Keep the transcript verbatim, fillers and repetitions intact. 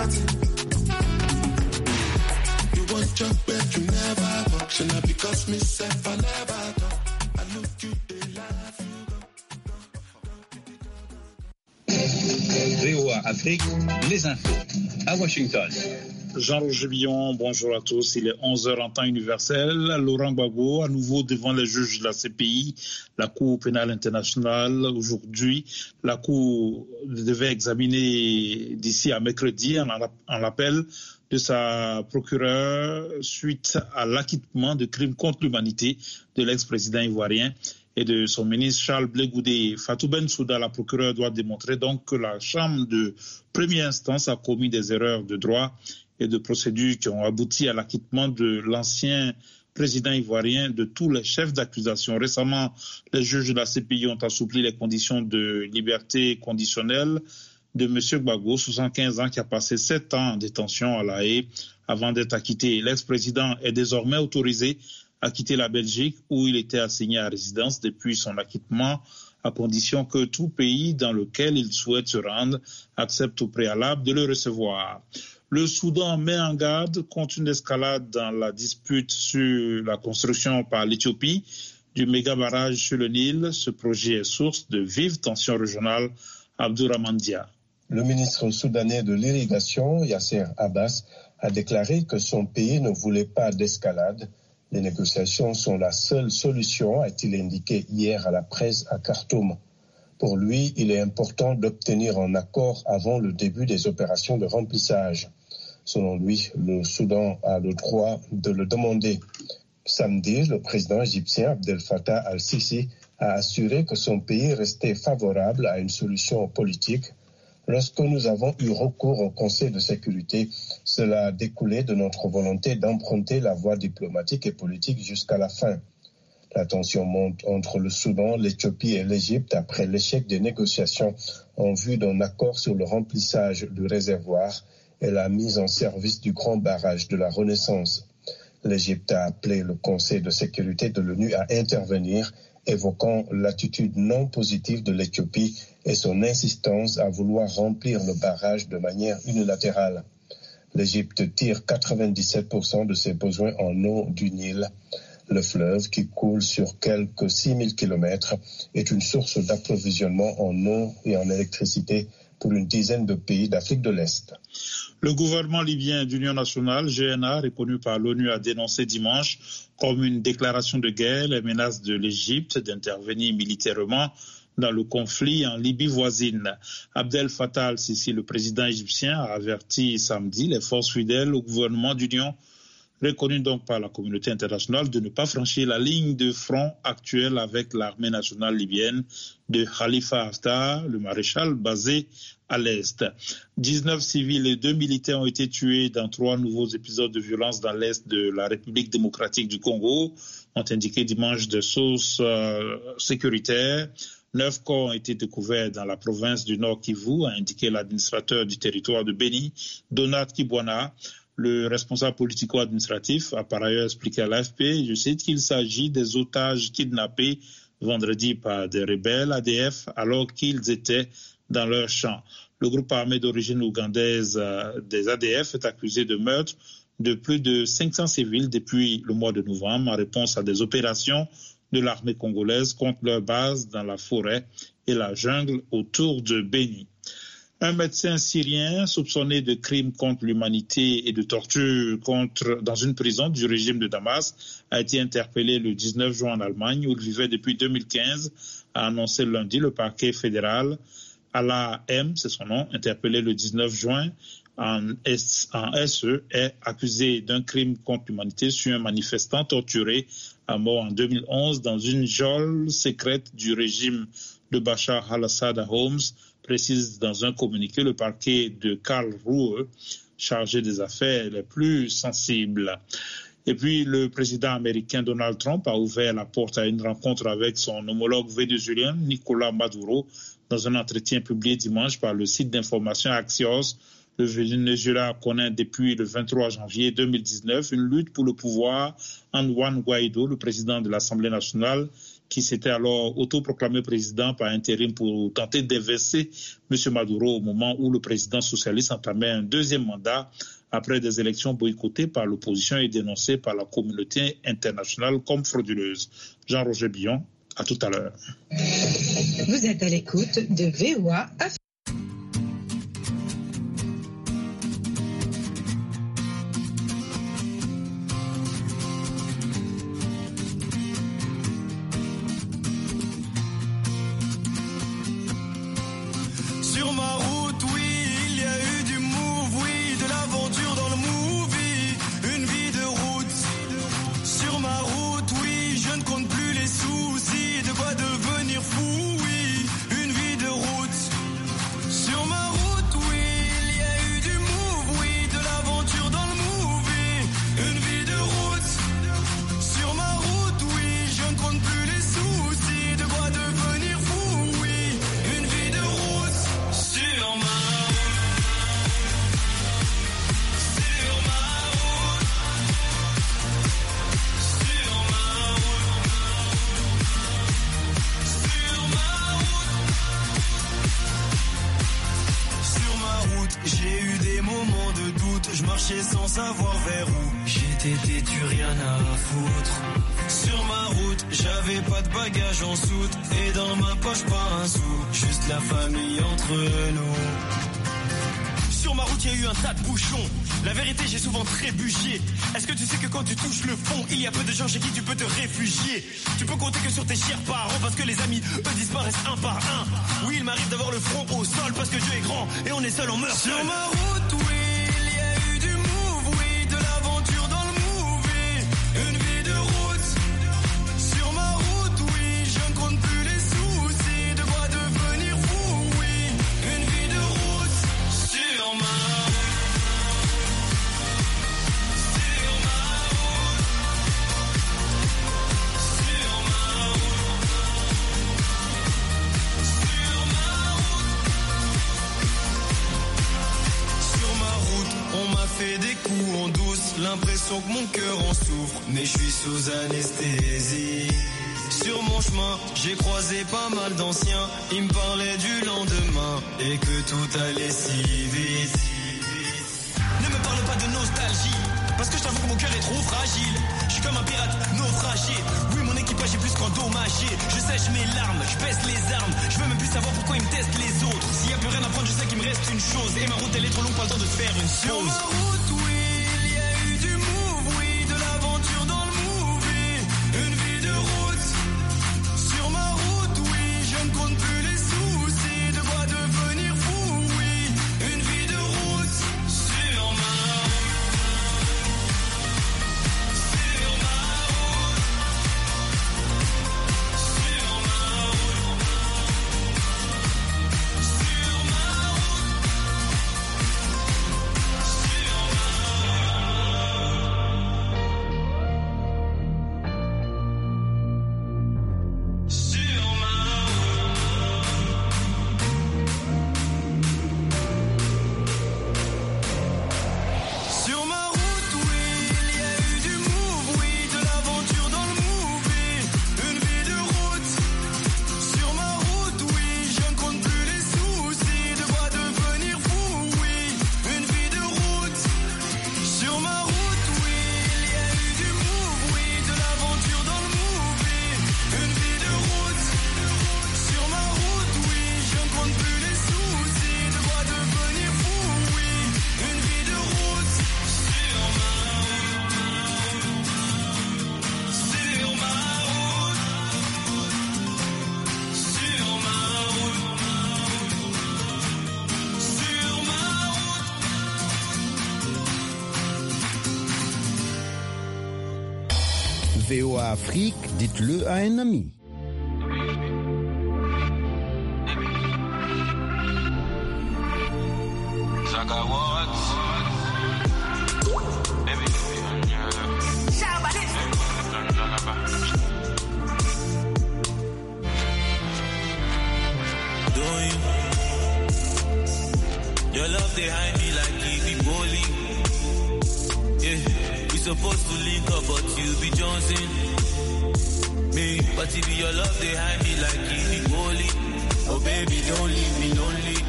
party. You want jump but you never walk. Should not because me self I never talk. I look you they laugh you go. V O A Afrique, les infos à Washington. Jean-Roger Billon, bonjour à tous. Il est onze heures en temps universel. Laurent Gbagbo, à nouveau devant les juges de la C P I, la Cour pénale internationale. Aujourd'hui, la Cour devait examiner d'ici à mercredi en, en l'appel de sa procureure suite à l'acquittement de crimes contre l'humanité de l'ex-président ivoirien et de son ministre Charles Blé Goudé. Fatou Bensouda, la procureure, doit démontrer donc que la Chambre de première instance a commis des erreurs de droit et de procédures qui ont abouti à l'acquittement de l'ancien président ivoirien de tous les chefs d'accusation. Récemment, les juges de la C P I ont assoupli les conditions de liberté conditionnelle de M. Gbagbo, soixante-quinze ans, qui a passé sept ans en détention à La Haye avant d'être acquitté. L'ex-président est désormais autorisé à quitter la Belgique où il était assigné à résidence depuis son acquittement, à condition que tout pays dans lequel il souhaite se rendre accepte au préalable de le recevoir. Le Soudan met en garde contre une escalade dans la dispute sur la construction par l'Éthiopie du méga barrage sur le Nil. Ce projet est source de vives tensions régionales. Abdourahmane Dia. Le ministre soudanais de l'irrigation, Yasser Abbas, a déclaré que son pays ne voulait pas d'escalade. Les négociations sont la seule solution, a-t-il indiqué hier à la presse à Khartoum. Pour lui, il est important d'obtenir un accord avant le début des opérations de remplissage. Selon lui, le Soudan a le droit de le demander. Samedi, le président égyptien Abdel Fattah al-Sisi a assuré que son pays restait favorable à une solution politique. Lorsque nous avons eu recours au Conseil de sécurité, cela a découlé de notre volonté d'emprunter la voie diplomatique et politique jusqu'à la fin. La tension monte entre le Soudan, l'Éthiopie et l'Égypte après l'échec des négociations en vue d'un accord sur le remplissage du réservoir et la mise en service du grand barrage de la Renaissance. L'Égypte a appelé le Conseil de sécurité de l'ONU à intervenir, évoquant l'attitude non positive de l'Éthiopie et son insistance à vouloir remplir le barrage de manière unilatérale. L'Égypte tire quatre-vingt-dix-sept pour cent de ses besoins en eau du Nil. Le fleuve, qui coule sur quelques six mille kilomètres, est une source d'approvisionnement en eau et en électricité pour une dizaine de pays d'Afrique de l'Est. Le gouvernement libyen d'Union nationale, G N A, reconnu par l'ONU, a dénoncé dimanche comme une déclaration de guerre les menaces de l'Égypte d'intervenir militairement dans le conflit en Libye voisine. Abdel Fattah al-Sisi, le président égyptien, a averti samedi les forces fidèles au gouvernement d'Union, reconnu donc par la communauté internationale, de ne pas franchir la ligne de front actuelle avec l'armée nationale libyenne de Khalifa Haftar, le maréchal basé à l'Est. dix-neuf civils et deux militaires ont été tués dans trois nouveaux épisodes de violence dans l'Est de la République démocratique du Congo, ont indiqué dimanche des sources euh, sécuritaires. Neuf corps ont été découverts dans la province du Nord Kivu, a indiqué l'administrateur du territoire de Beni, Donat Kibwana. Le responsable politico-administratif a par ailleurs expliqué à l'A F P, je cite, qu'il s'agit des otages kidnappés vendredi par des rebelles A D F alors qu'ils étaient dans leur champ. Le groupe armé d'origine ougandaise des A D F est accusé de meurtre de plus de cinq cents civils depuis le mois de novembre en réponse à des opérations de l'armée congolaise contre leur base dans la forêt et la jungle autour de Beni. Un médecin syrien soupçonné de crimes contre l'humanité et de torture contre, dans une prison du régime de Damas a été interpellé le dix-neuf juin en Allemagne où il vivait depuis deux mille quinze, a annoncé lundi le parquet fédéral. Alaa M, c'est son nom, interpellé le dix-neuf juin en, S, en S E, est accusé d'un crime contre l'humanité sur un manifestant torturé à mort en deux mille onze dans une geôle secrète du régime de Bachar al-Assad à Homs, précise dans un communiqué le parquet de Karlsruhe, chargé des affaires les plus sensibles. Et puis, le président américain Donald Trump a ouvert la porte à une rencontre avec son homologue vénézuélien Nicolás Maduro dans un entretien publié dimanche par le site d'information Axios. Le Venezuela connaît depuis le vingt-trois janvier deux mille dix-neuf une lutte pour le pouvoir en Juan Guaidó, le président de l'Assemblée nationale, qui s'était alors autoproclamé président par intérim pour tenter d'inverser M. Maduro au moment où le président socialiste entamait un deuxième mandat après des élections boycottées par l'opposition et dénoncées par la communauté internationale comme frauduleuses. Jean-Roger Billon, à tout à l'heure. Vous êtes à l'écoute de V O A Afrique. Sur ma route, oui, il y a eu du move, oui, de l'aventure dans le movie, une vie de route. Sur ma route, oui, je ne compte plus les soucis, de quoi devenir fou, oui, une vie de route. Sur ma route, oui, il y a eu du move, oui, de l'aventure dans le movie, une vie de route. Sur ma route, oui, je ne compte plus les soucis, de quoi devenir fou, oui, une vie de route. Sur ma j'ai eu des moments de doute, je marchais sans savoir vers où. J'étais têtu, rien à foutre. Sur ma route, j'avais pas de bagages en soute, et dans ma poche pas un sou, juste la famille entre nous. Sur ma route, il y a eu un tas de bouchons. La vérité, j'ai souvent trébuché. Est-ce que tu sais que quand tu touches le fond, il y a peu de gens chez qui tu peux te réfugier? Tu peux compter que sur tes chers parents, parce que les amis, eux, disparaissent un par un. Oui, il m'arrive d'avoir le front au sol, parce que Dieu est grand, et on est seul, on meurt seul. Sur ma route, oui, il y a eu du move, oui, de l'aventure dans le movie, une vie de route. Sur ma route, oui, je ne compte plus les soucis, de quoi devenir fou, oui, une vie de route. Sur ma fait des coups en douce, l'impression que mon cœur en souffre, mais je suis sous anesthésie. Sur mon chemin, j'ai croisé pas mal d'anciens, ils me parlaient du lendemain, et que tout allait si vite. Ne me parle pas de nostalgie, parce que je t'avoue que mon cœur est trop fragile. Je suis comme un pirate naufragé, oui mon équipage est plus qu'endommagé. Je sèche mes larmes, je baisse les armes, je veux même plus savoir pourquoi ils me testent les autres. S'il y a plus rien à prendre, je sais qu'il me reste une chose, et ma route elle est trop longue, pas le temps de faire une pause. Sur ma route, oui, il y a eu du move, oui, de l'aventure dans le movie, une vie de route. Sur ma route, oui, je ne compte plus les soucis, de quoi devenir fou, oui, une vie de route. Sur ma V O A Afrique, dites-le à un ami. Your love they hide me like Kiwi bowling. Yeah, we supposed to link up, but you be Johnson. me. But if your love, they hide me like Kili Holy. Oh baby, don't leave me lonely.